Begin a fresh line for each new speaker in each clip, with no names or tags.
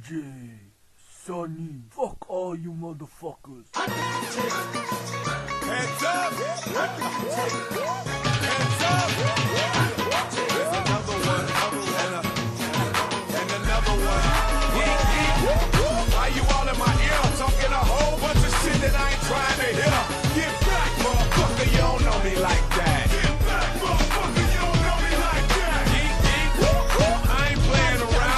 DJ Sonny. Fuck all you motherfuckers. Hands up! Hands up! There's another one, and another one. Why you all in my ear talking a whole bunch of shit that I ain't trying to hear? Get back, motherfucker, you don't know me like that. Get back, motherfucker, you don't know me like that. I ain't playing around.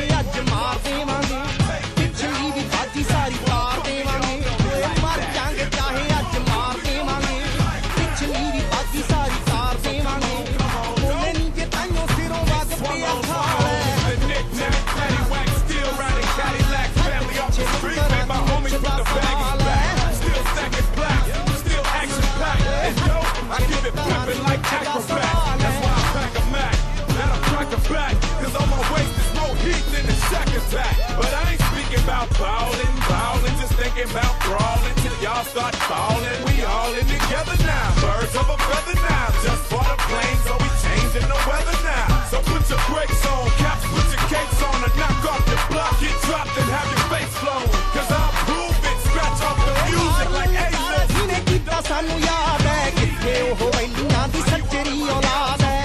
Cause on my waist is more heat than the Shack Attack. But I ain't speaking about ballin', just thinking about brawling till y'all start falling. We all in together now, birds of a feather now. Just bought a plane, so we changing the weather now. So put your brakes on, caps, put your capes on, and knock off your block, get dropped and have your face blown. Cause I'll prove it, scratch off the music like A-List.
सानू याद है किथे ओह वैलियां दी सच्चरी औलाद है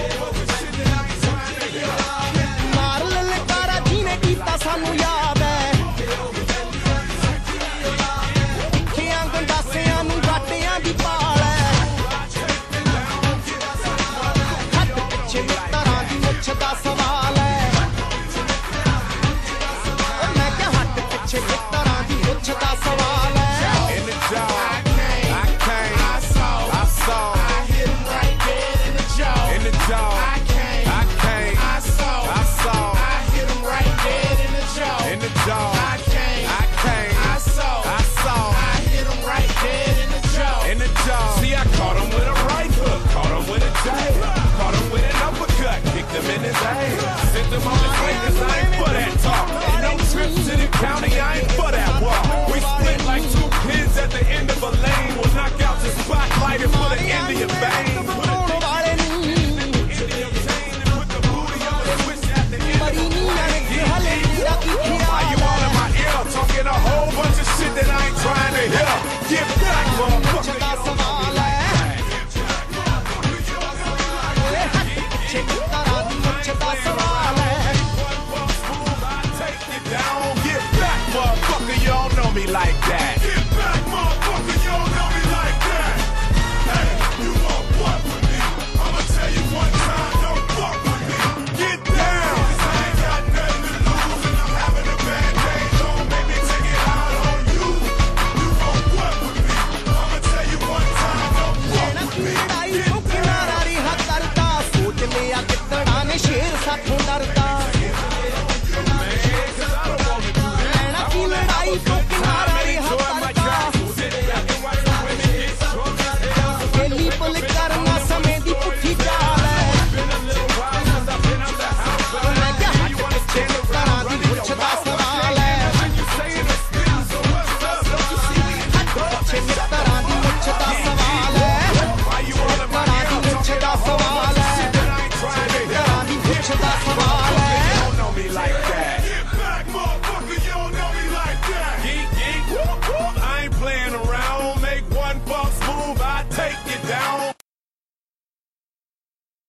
मार ललकारा जिने कीता सानू याद है तिखियां गंडासियां नू जाटियां दी पाल है हट पिछे मित्तरां दी मुछ दा सवाल है मैं क्या हट पिछे